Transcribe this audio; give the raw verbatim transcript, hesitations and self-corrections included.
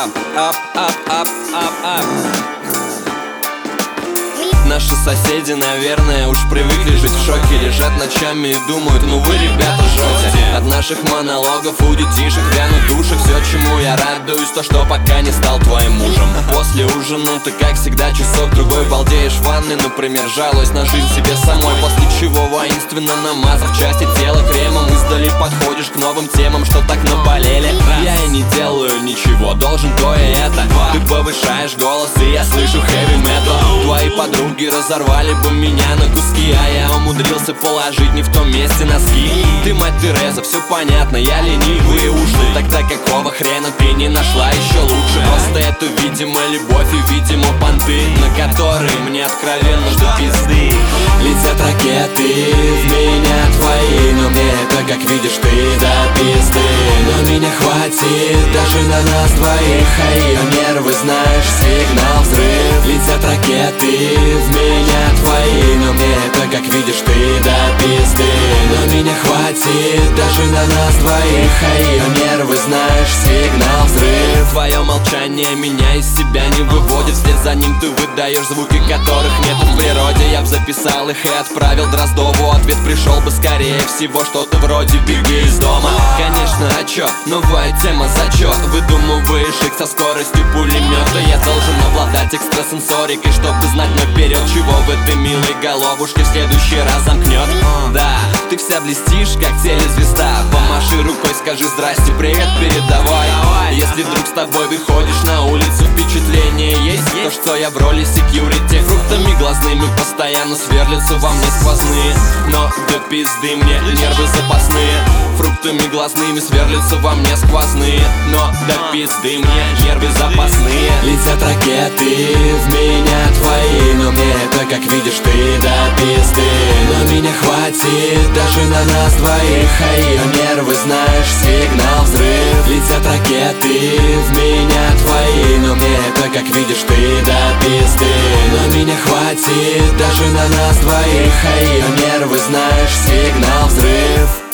ап, ап, ап, ап, ап, ап. Наши соседи, наверное, уж привыкли жить в шоке. Лежат ночами и думают, ну вы, ребята, жжете. От наших монологов у детишек вянут души. Все, чему я радуюсь, то, что пока не стал твоим мужем. После ужина ты, как всегда, часок-другой балдеешь в ванной, например, жалуясь на жизнь себе самой. После чего, воинственно намазав части тела кремом, издали подходишь к новым темам, что так наболели. Я и не делаю ничего, должен то и это. Ты повышаешь голос, и я слышу heavy metal. Твои подруги разорвали бы меня на куски, а я умудрился положить не в том месте носки. Ты, мать Тереза, все понятно, я ленивый и ушлый. Тогда какого хрена ты не нашла еще лучше? Просто это, видимо, любовь и, видимо, понты, на которые мне откровенно до пизды. Летят ракеты в меня твои, но мне это, как видишь, ты до пизды. Но меня хватит даже на нас двоих, а ее нервы, знаешь, сигнал взрыв. Летят ракеты в меня твои, но мне это, как видишь, ты до пизды. Но меня хватит даже на нас двоих, а ее нервы, знаешь, сигнал взрыв. Твое молчание меня из себя не выводит, вслед за ним ты выдаешь звуки, которых нет в природе. Я б записал их и отправил Дроздову, ответ пришел бы скорее всего что-то вроде «беги из дома». Конечно, а чё? Новая тема, зачет. Выдумываешь их со скоростью пулемета. Я должен обладать экстрасенсорикой, чтобы знать наперед, чего в этой милой головушке в следующий раз замкнет. Да, ты вся блестишь, как телезвезда. Помаши рукой, скажи здрасте, привет, передавай. Если вдруг с тобой выходишь на улицу, впечатление есть то, что я в роли секьюрити. Фруктами глазными постоянно сверлятся во мне сквозные, но до пизды мне нервы запасные. Фруктами глазными сверлятся во мне сквозные, но до пизды мне нервы запасные. Летят ракеты в меня твои, но мне это, как видишь, ты до пизды. Но меня хватит даже на нас двоих, а ее нервы, знаешь, сигнал взрыв. Летят ракеты в меня твои, но мне это, как видишь, ты до пизды. Но меня хватит даже на нас двоих, а ее нервы, знаешь, сигнал взрыв.